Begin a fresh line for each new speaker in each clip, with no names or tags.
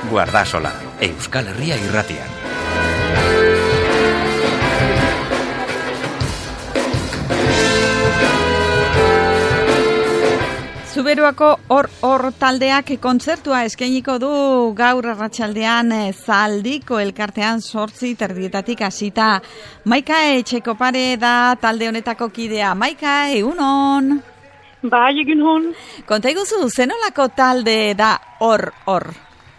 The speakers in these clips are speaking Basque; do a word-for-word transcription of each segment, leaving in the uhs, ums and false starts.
Guardasola, Euskal Herria irratian.
Zuberuako hor hor taldeak kontzertua eskainiko du gaur arratsaldean Zaldiko elkartean zortzi terdietatik hasita. Maika Etxekopare da talde honetako kidea. Maika, egunon.
Bai, egunon.
Konta iguzu, zenolako talde da hor hor?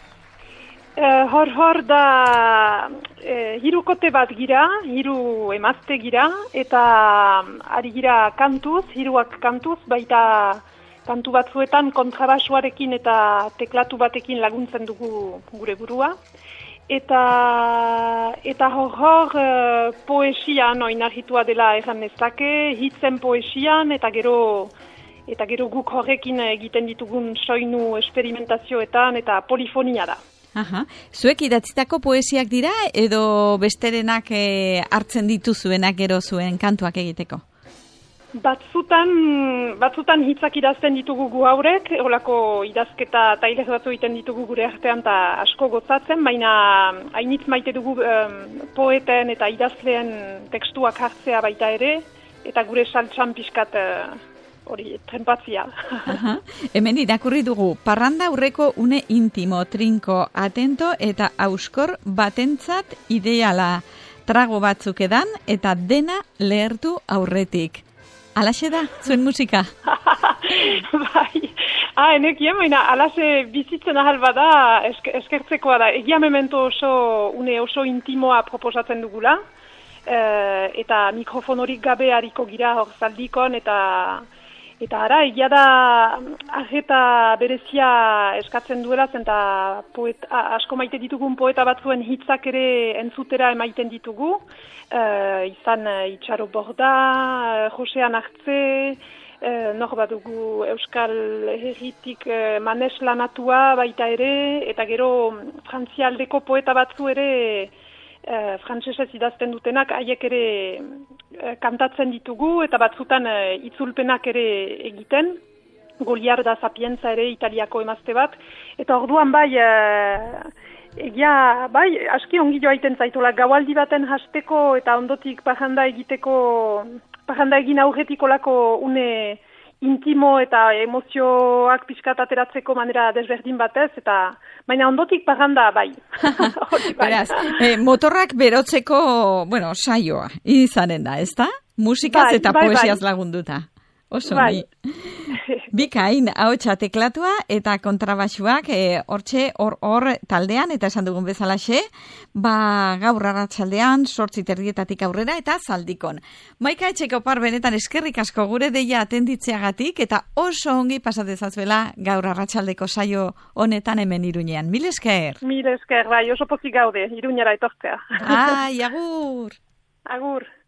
Uh, hor hor da uh, hirukote bat gira, hiru emazte gira, eta ari gira kantuz, hiruak kantuz, baita kantu batzuetan kontrabasuarekin eta teklatu batekin laguntzen dugu gure burua. Eta, eta hor hor uh, poesian oinarritua dela erran nezake, hitzen poesian eta gero eta gero guk horrekin egiten ditugun soinu esperimentazioetan eta polifonia da.
Aha. Zuek idatzitako poesiak dira edo besterenak e, hartzen dituzuenak gero zuen kantuak egiteko?
Batzutan, batzutan hitzak idazten ditugu gu haurek, holako idazketa tailez batzu egiten ditugu gure artean eta asko gozatzen, baina hainitz maite dugu um, poeten eta idazleen tekstuak hartzea baita ere, eta gure saltsan pixkat hori, uh, trempatzia.
Aha. Hemen irakurri dugu, parranda aurreko une intimo, trinko, atento eta auskor batentzat ideala. Trago batzuk edan eta dena lehertu aurretik. Alaxe da, zuen musika?
Bai, ah, enekien, baina alaxe bizitzen ahal bada esk- eskertzekoa da. Egia memento oso, une oso intimoa proposatzen dugula, e, eta mikrofon horik gabe hariko gira hor Zaldikon, eta eta ara, egia da arreta berezia eskatzen duela, eta poet, asko maite ditugun poeta batzuen hitzak ere entzutera emaiten ditugu, Uh, izan uh, Itxaro Borda, uh, Josean Artze, uh, nor badugu Euskal Herritik uh, Manes Lanatua baita ere, eta gero frantzialdeko poeta batzu ere uh, frantsesez idazten dutenak, haiek ere uh, kantatzen ditugu, eta batzutan uh, itzulpenak ere egiten, Goliarda Sapienza ere Italiako emazte bat, eta orduan bai... Uh, Egia, bai, aski ongi joa iten zaitola, gaualdi baten hasteko eta ondotik pajanda egiteko, pajanda egin aurretikolako une intimo eta emozioak pixkat ateratzeko manera desberdin batez, eta baina ondotik pajanda, bai. bai.
Beraz, eh, motorrak berotzeko, bueno, saioa, izanen da, ezta? Musikaz bai, eta bai, poesiaz bai. Lagunduta. Oso, bai. Bikain, ahotsa teklatua eta kontrabaxuak hortxe e, hor hor taldean, eta esan dugun bezalaxe, ba gaur arratsaldean zortzi terdietatik aurrera eta Zaldikon. Maika Etxekopar, benetan eskerrik asko gure deia atenditzeagatik, eta oso ongi pasatezazuela gaur arratsaldeko saio honetan hemen Iruñean. Mil esker.
Mil esker, bai, oso pozik gaude, Iruñera etortzea.
Ai, agur.
Agur.